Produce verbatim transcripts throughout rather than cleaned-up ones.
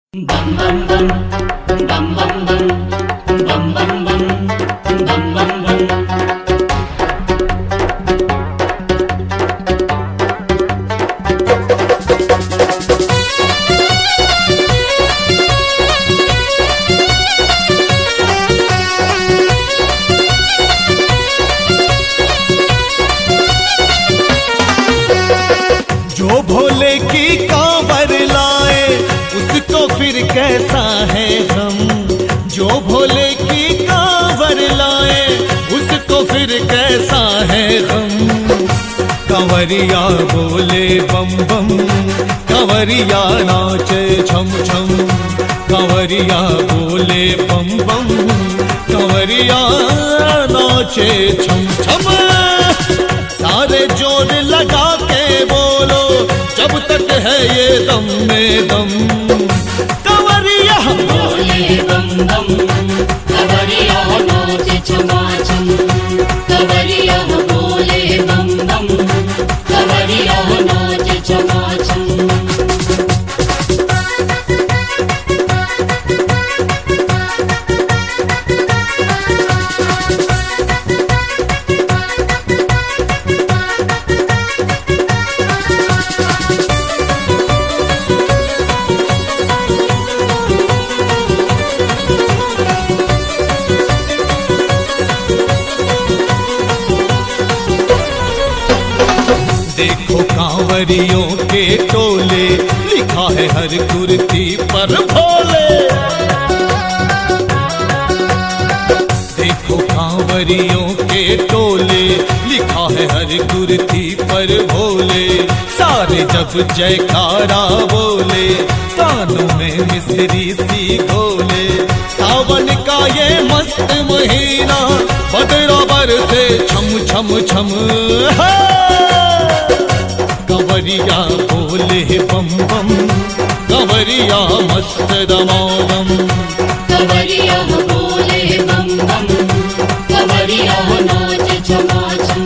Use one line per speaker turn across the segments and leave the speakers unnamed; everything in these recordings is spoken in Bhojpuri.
Bum bum bum, bum bum bum, bum bum bum, bum bum bum.
जो भोले की कांवर लाए उसको फिर कैसा है गम। जो भोले की कांवर लाए उसको फिर कैसा है गम। कंवरिया बोले बम बम, कंवरिया नाचे छम छम। कंवरिया बोले बम बम, कंवरिया नाचे छम छम। सारे जोर लगा के बोलो जब तक है ये दम में दम। कंवरिया
बोले बम बम, कंवरिया नाचे छमा छम। कंवरिया बोले बम बम, कंवरिया नाचे छमा छम।
देखो कांवरियों के टोले, लिखा है हर कुर्ती पर भोले। देखो कांवरियों के टोले, लिखा है हर कुर्ती पर भोले। सारे जब जयकारा बोले, कानों में मिश्री सी घोले। सावन का ये मस्त महीना, बदरा बरसे छम छम छम। कंवरिया बोले बम बम, कंवरिया मस्त दमादम।
कंवरिया बोले बम बम, कंवरिया नाचे छमा छम।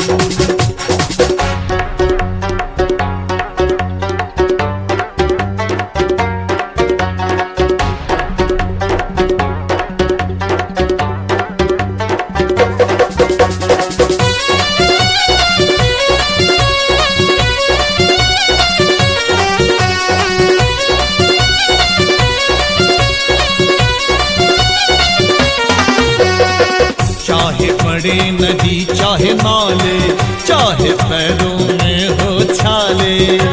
चाहे बड़े नदी चाहे नाले, चाहे पैरों में हो छाले।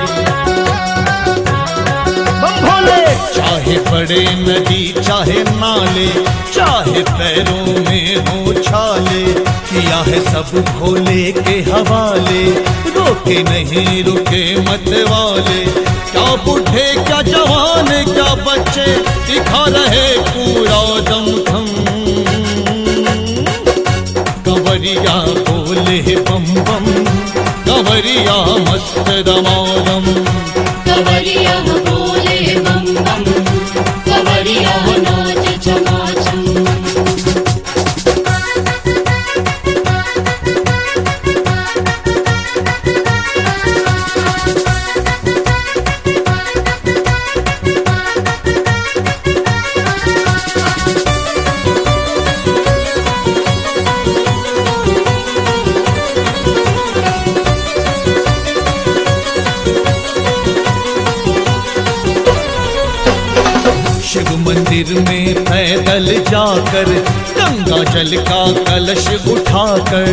बम भोले चाहे बड़े नदी चाहे नाले, चाहे पैरों में हो छाले। किया है सब भोले के हवाले, रोके नहीं रुके मत वाले। क्या बूढ़े क्या जवान क्या बच्चे, दिखा रहे पूरा दमखम। कंवरिया बोले बम बम, कंवरिया मस्त दमादम।
कंवरिया बोले बम बम, कंवरिया नाचे छमा छम।
शिव मंदिर में पैदल जाकर, गंगा जल का कलश उठाकर।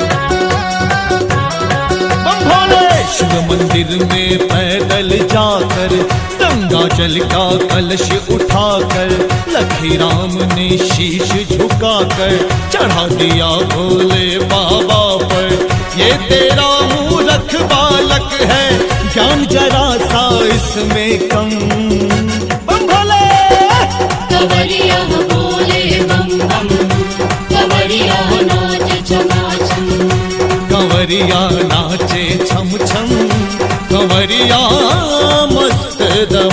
बम भोले शिव मंदिर में पैदल जाकर, गंगा जल का कलश उठाकर। लखी राम ने शीश झुकाकर, चढ़ा दिया भोले बाबा पर। ये तेरा मूर्ख बालक है, ज्ञान जरा सा इसमें कम।
कंवरिया बोले बम बम, कंवरिया नाचे छमा छम।
कंवरिया नाचे छम छम, कंवरिया मस्त दम।